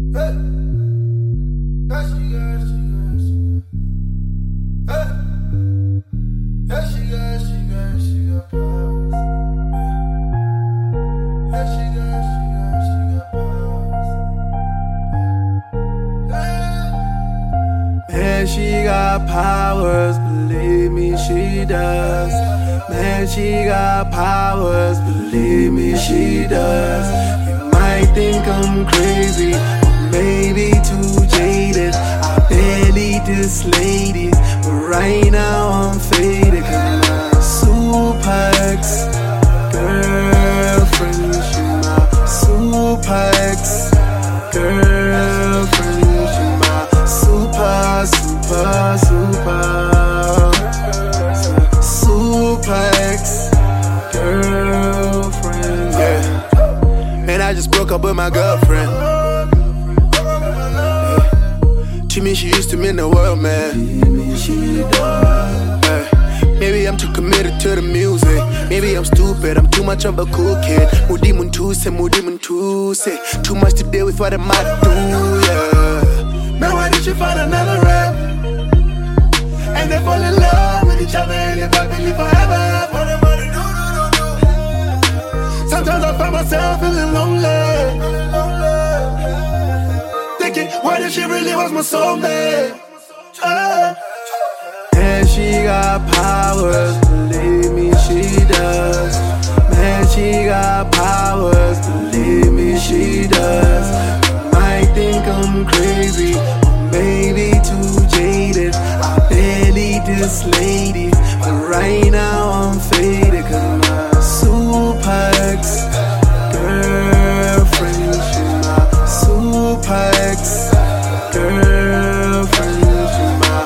Man, she got powers, believe me, she does. Man, she got powers, believe me, she does. You might think I'm crazy, or maybe too jaded. I barely diss ladies, but right now I'm faded. Cause my super ex girlfriend, she my super ex girlfriend, she my super ex girlfriend. Yeah. Man, I just broke up with my girlfriend. Yeah. To me, she used to mean the world, man. Maybe I'm too committed to the music. Maybe I'm stupid, I'm too much of a cool kid. Moody Muntuse. Too much to deal with, what am I do, yeah. Man, why did you find another rap? And they fall in love with each other and live happily forever. Sometimes I find myself feeling lonely, thinking, what if she really was my soulmate? Man, she got powers, believe me, she does. Man, she got powers, believe me, she does. You might think I'm crazy, or maybe too jaded. I barely diss ladies, but right now I'm faded. Cause my super ex girlfriend, she my super ex girlfriend, she my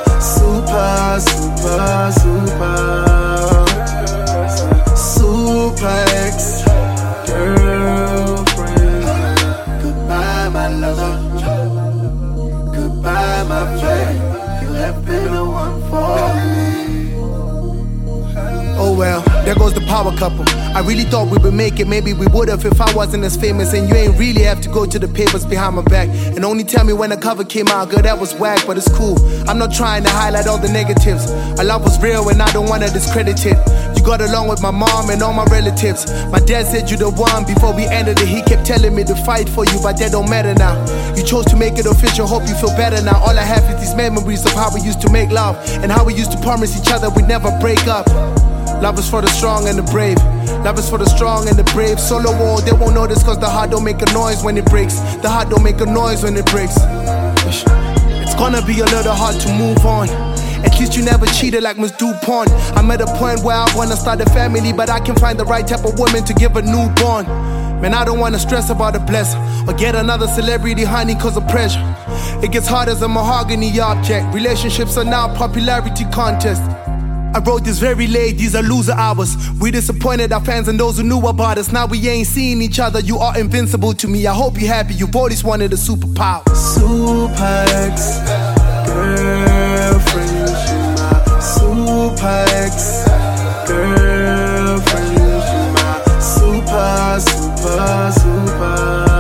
super ex girlfriend. Goodbye, my lover. Goodbye, my friend. You have been the one for me. Oh well, there goes the power couple. I really thought we would make it, maybe we would've if I wasn't as famous. And you ain't really have to go to the papers behind my back and only tell me when the cover came out, girl, that was whack, but it's cool. I'm not trying to highlight all the negatives. Our love was real and I don't wanna discredit it. You got along with my mom and all my relatives. My dad said you the one before we ended it. He kept telling me to fight for you, but that don't matter now. You chose to make it official, hope you feel better now. All I have is these memories of how we used to make love and how we used to promise each other we'd never break up. Love is for the strong and the brave. Love is for the strong and the brave. Solo war, they won't notice cause the heart don't make a noise when it breaks. The heart don't make a noise when it breaks. It's gonna be a little hard to move on. At least you never cheated like Miss DuPont. I'm at a point where I wanna start a family, but I can find the right type of woman to give a newborn. Man, I don't wanna stress about a blessing or get another celebrity honey cause of pressure. It gets hard as a mahogany object. Relationships are now a popularity contest. I wrote this very late, these are loser hours. We disappointed our fans and those who knew about us. Now we ain't seeing each other, you are invincible to me. I hope you're happy, you've always wanted a superpower. Super ex girlfriend, she my super ex girlfriend, she my super